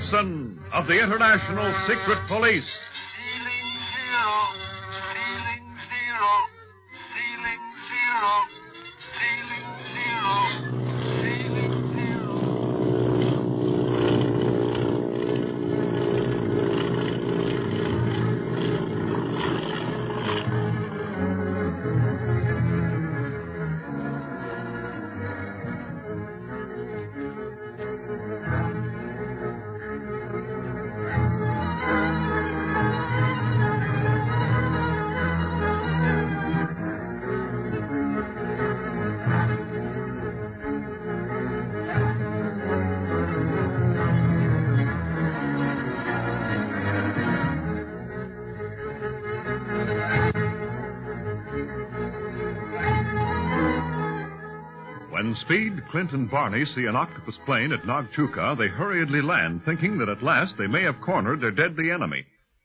Gibson of the International Secret Police. When Speed, Clint, and Barney see an octopus plane at Nagchuka, they hurriedly land, thinking that at last they may have cornered their deadly enemy.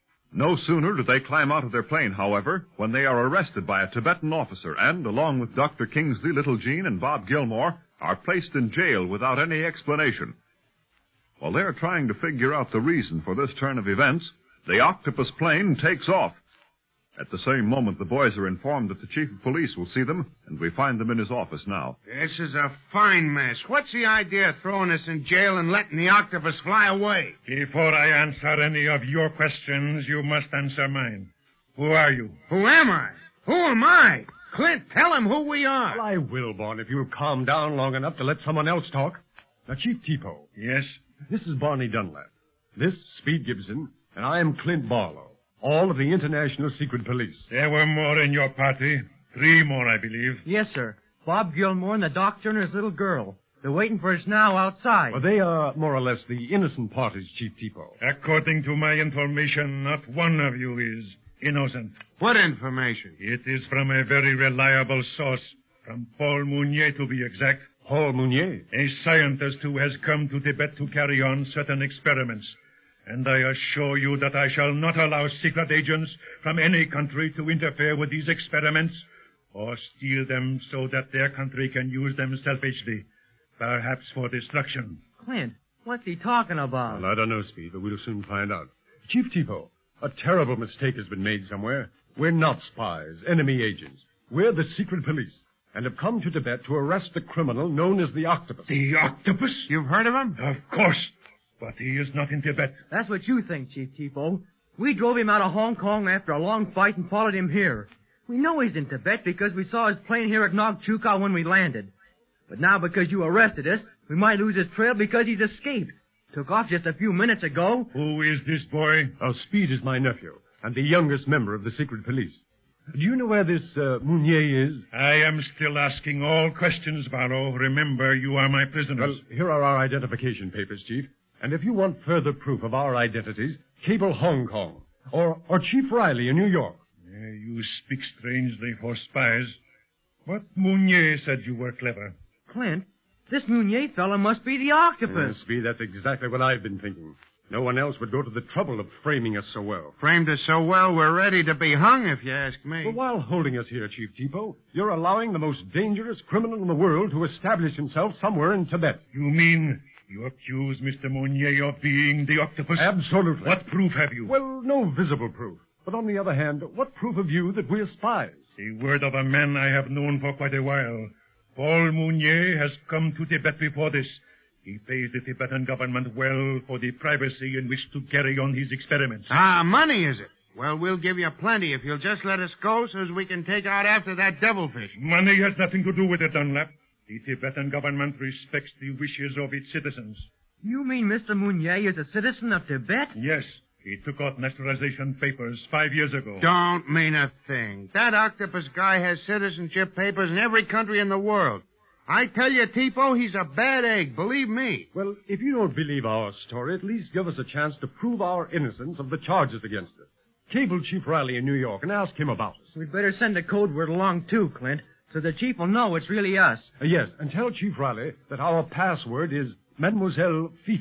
No sooner do they climb out of their plane, however, when they are arrested by a Tibetan officer and, along with Dr. Kingsley, Little Jean, and Bob Gilmore, are placed in jail without any explanation. While they're trying to figure out the reason for this turn of events, the octopus plane takes off. At the same moment, the boys are informed that the chief of police will see them, and we find them in his office now. This is a fine mess. What's the idea of throwing us in jail and letting the octopus fly away? Before I answer any of your questions, you must answer mine. Who are you? Who am I? Who am I? Clint, tell him who we are. Well, I will, Barn, if you'll calm down long enough to let someone else talk. Now, Chief Tipo. Yes? This is Barney Dunlap. This, Speed Gibson, and I am Clint Barlow. All of the International Secret Police. There were more in your party. 3 more, I believe. Yes, sir. Bob Gilmore and the doctor and his little girl. They're waiting for us now outside. Well, they are more or less the innocent parties, Chief Tipo. According to my information, not one of you is innocent. What information? It is from a very reliable source, from Paul Mounier to be exact. Paul Mounier? A scientist who has come to Tibet to carry on certain experiments. And I assure you that I shall not allow secret agents from any country to interfere with these experiments or steal them so that their country can use them selfishly, perhaps for destruction. Clint, what's he talking about? Well, I don't know, Speed, but we'll soon find out. Chief Tipo, a terrible mistake has been made somewhere. We're not spies, enemy agents. We're the secret police, and have come to Tibet to arrest the criminal known as the Octopus. The Octopus? You've heard of him? Of course. But he is not in Tibet. That's what you think, Chief Tipo. We drove him out of Hong Kong after a long fight and followed him here. We know he's in Tibet because we saw his plane here at Nagchuka when we landed. But now because you arrested us, we might lose his trail because he's escaped. Took off just a few minutes ago. Who is this boy? Oh, Speed is my nephew, and the youngest member of the secret police. Do you know where this Mounier is? I am still asking all questions, Barrow. Remember, you are my prisoners. Well, here are our identification papers, Chief. And if you want further proof of our identities, cable Hong Kong. Or Chief Riley in New York. You speak strangely for spies. But Mounier said you were clever. Clint, this Mounier fellow must be the octopus. Speed, that's exactly what I've been thinking. No one else would go to the trouble of framing us so well. Framed us so well, we're ready to be hung, if you ask me. But while holding us here, Chief Tipo, you're allowing the most dangerous criminal in the world to establish himself somewhere in Tibet. You mean you accuse Mr. Mounier of being the octopus? Absolutely. What proof have you? Well, no visible proof. But on the other hand, what proof have you that we're spies? The word of a man I have known for quite a while. Paul Mounier has come to Tibet before this. He pays the Tibetan government well for the privacy in which to carry on his experiments. Ah, money, is it? Well, we'll give you plenty if you'll just let us go so as we can take out after that devilfish. Money has nothing to do with it, Dunlap. The Tibetan government respects the wishes of its citizens. You mean Mr. Mounier is a citizen of Tibet? Yes. He took out naturalization papers 5 years ago. Don't mean a thing. That octopus guy has citizenship papers in every country in the world. I tell you, Tipo, he's a bad egg, believe me. Well, if you don't believe our story, at least give us a chance to prove our innocence of the charges against us. Cable Chief Riley in New York and ask him about us. We'd better send a code word along, too, Clint, so the chief will know it's really us. Yes, and tell Chief Riley that our password is Mademoiselle Fifi.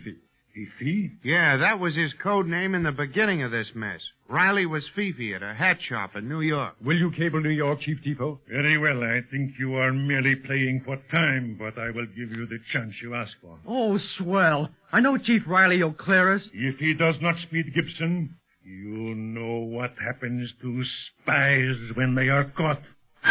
Fifi? Yeah, that was his code name in the beginning of this mess. Riley was Fifi at a hat shop in New York. Will you cable New York, Chief Depot? Very well. I think you are merely playing for time, but I will give you the chance you ask for. Oh, swell. I know Chief Riley will clear us. If he does not speed Gibson, you know what happens to spies when they are caught.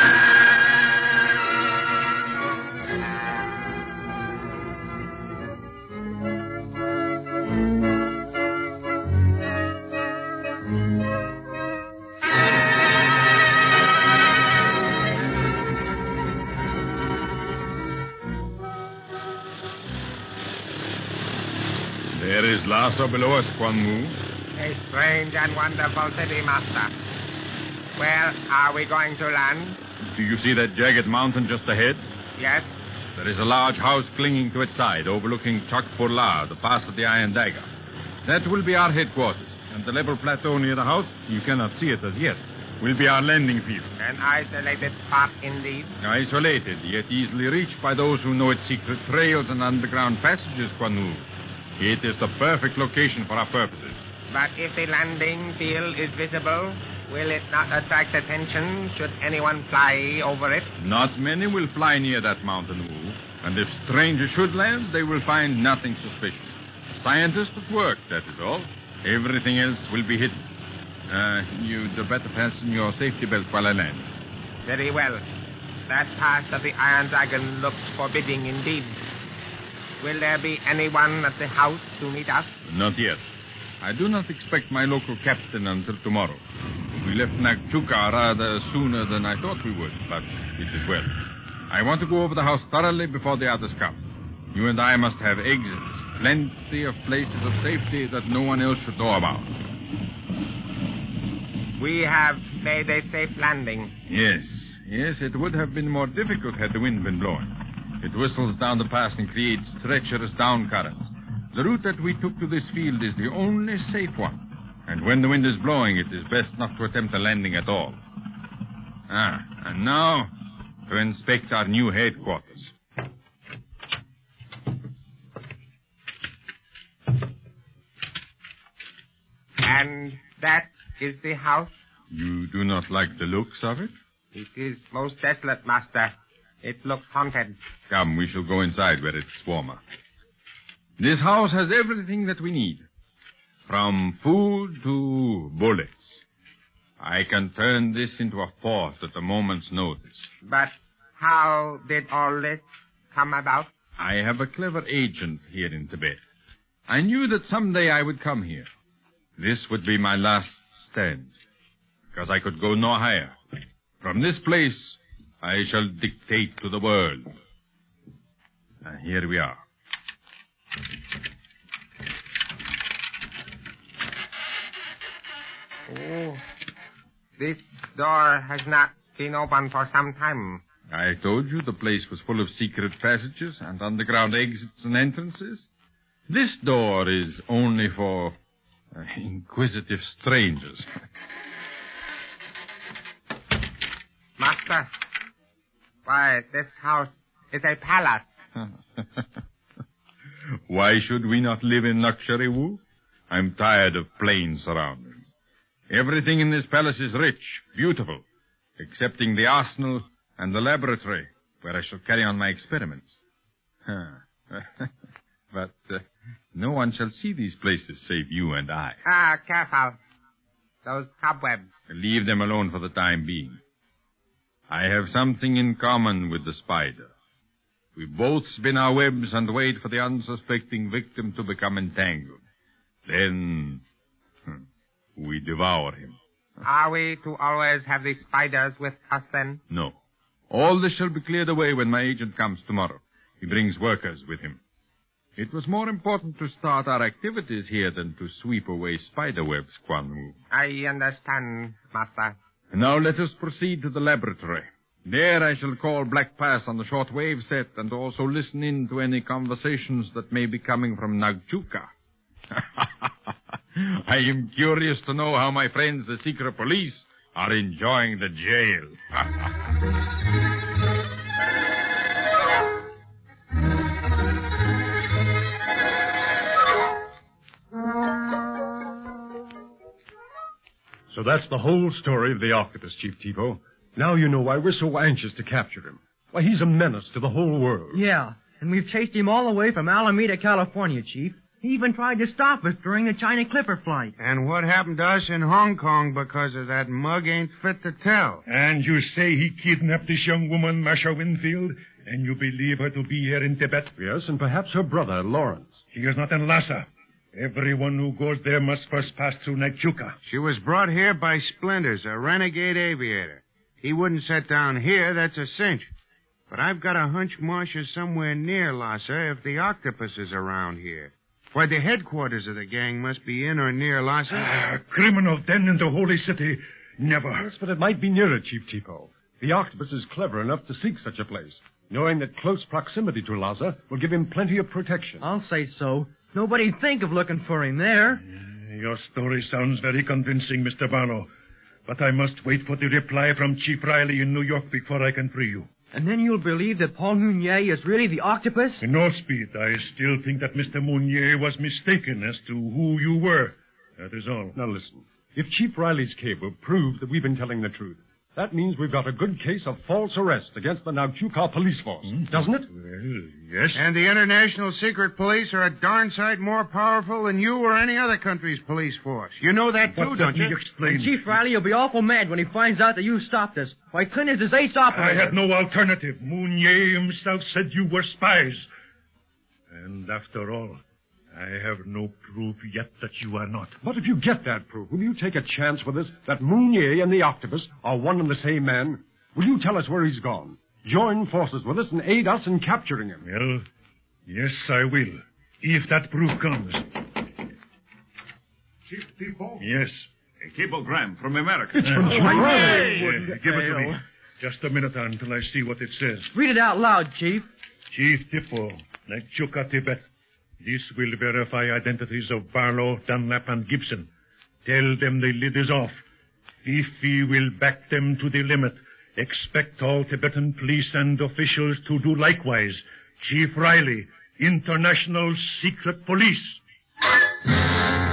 There is Lhasa below us, Quan Mu. A strange and wonderful city, Master. Where are we going to land? Do you see that jagged mountain just ahead? Yes? There is a large house clinging to its side, overlooking Chakpurla, the pass of the Iron Dagger. That will be our headquarters, and the level plateau near the house, you cannot see it as yet, will be our landing field. An isolated spot indeed. Isolated, yet easily reached by those who know its secret trails and underground passages, Quan Mu. It is the perfect location for our purposes. But if the landing field is visible, will it not attract attention should anyone fly over it? Not many will fly near that mountain, Wu. And if strangers should land, they will find nothing suspicious. Scientists at work, that is all. Everything else will be hidden. You'd better fasten your safety belt while I land. Very well. That pass of the Iron Dragon looks forbidding indeed. Will there be anyone at the house to meet us? Not yet. I do not expect my local captain until tomorrow. We left Nagchuka rather sooner than I thought we would, but it is well. I want to go over the house thoroughly before the others come. You and I must have exits, plenty of places of safety that no one else should know about. We have made a safe landing. Yes, it would have been more difficult had the wind been blowing. It whistles down the pass and creates treacherous down currents. The route that we took to this field is the only safe one. And when the wind is blowing, it is best not to attempt a landing at all. And now to inspect our new headquarters. And that is the house? You do not like the looks of it? It is most desolate, Master. It looks haunted. Come, we shall go inside where it's warmer. This house has everything that we need. From food to bullets. I can turn this into a fort at a moment's notice. But how did all this come about? I have a clever agent here in Tibet. I knew that someday I would come here. This would be my last stand, because I could go no higher. From this place, I shall dictate to the world. Here we are. Oh, this door has not been open for some time. I told you the place was full of secret passages and underground exits and entrances. This door is only for inquisitive strangers. Master, why, this house is a palace. Why should we not live in luxury, Wu? I'm tired of plain surroundings. Everything in this palace is rich, beautiful, excepting the arsenal and the laboratory, where I shall carry on my experiments. But no one shall see these places save you and I. Careful. Those cobwebs. Leave them alone for the time being. I have something in common with the spider. We both spin our webs and wait for the unsuspecting victim to become entangled. Then we devour him. Are we to always have the spiders with us then? No. All this shall be cleared away when my agent comes tomorrow. He brings workers with him. It was more important to start our activities here than to sweep away spider webs, Quan Mu. I understand, Master. Now let us proceed to the laboratory. There I shall call Black Pass on the short wave set and also listen in to any conversations that may be coming from Nagchuka. I am curious to know how my friends, the secret police, are enjoying the jail. So that's the whole story of the octopus, Chief Tipo. Now you know why we're so anxious to capture him. Why, he's a menace to the whole world. Yeah, and we've chased him all the way from Alameda, California, Chief. He even tried to stop us during the China Clipper flight. And what happened to us in Hong Kong because of that mug ain't fit to tell. And you say he kidnapped this young woman, Masha Winfield, and you believe her to be here in Tibet? Yes, and perhaps her brother, Lawrence. She is not in Lhasa. Everyone who goes there must first pass through Nagchuka. She was brought here by Splinters, a renegade aviator. He wouldn't set down here, that's a cinch. But I've got a hunch Marcia's somewhere near Lhasa if the octopus is around here. Why, the headquarters of the gang must be in or near Lhasa. A criminal den in the holy city. Never. Yes, but it might be nearer, Chief Tipo. The octopus is clever enough to seek such a place, knowing that close proximity to Lhasa will give him plenty of protection. I'll say so. Nobody'd think of looking for him there. Your story sounds very convincing, Mr. Barlow. But I must wait for the reply from Chief Riley in New York before I can free you. And then you'll believe that Paul Mounier is really the octopus? No, Speed. I still think that Mr. Mounier was mistaken as to who you were. That is all. Now listen. If Chief Riley's cable proves that we've been telling the truth, that means we've got a good case of false arrest against the Nagchuka police force, doesn't it? Well, yes. And the International Secret Police are a darn sight more powerful than you or any other country's police force. You know that, too, don't you? Explain. And Chief Riley will be awful mad when he finds out that you stopped us. Why, Clint is his ace operator. I had no alternative. Mounier himself said you were spies. And after all, I have no proof yet that you are not. But if you get that proof, will you take a chance with us that Mounier and the octopus are one and the same man? Will you tell us where he's gone? Join forces with us and aid us in capturing him? Well, yes, I will. If that proof comes. Chief Tipo? Yes. A cablegram from America. Give it to me. Just a minute until I see what it says. Read it out loud, Chief. Chief Tipo, Nagchuka, Tibet. This will verify identities of Barlow, Dunlap, and Gibson. Tell them the lid is off. Fifi will back them to the limit. Expect all Tibetan police and officials to do likewise. Chief Riley, International Secret Police.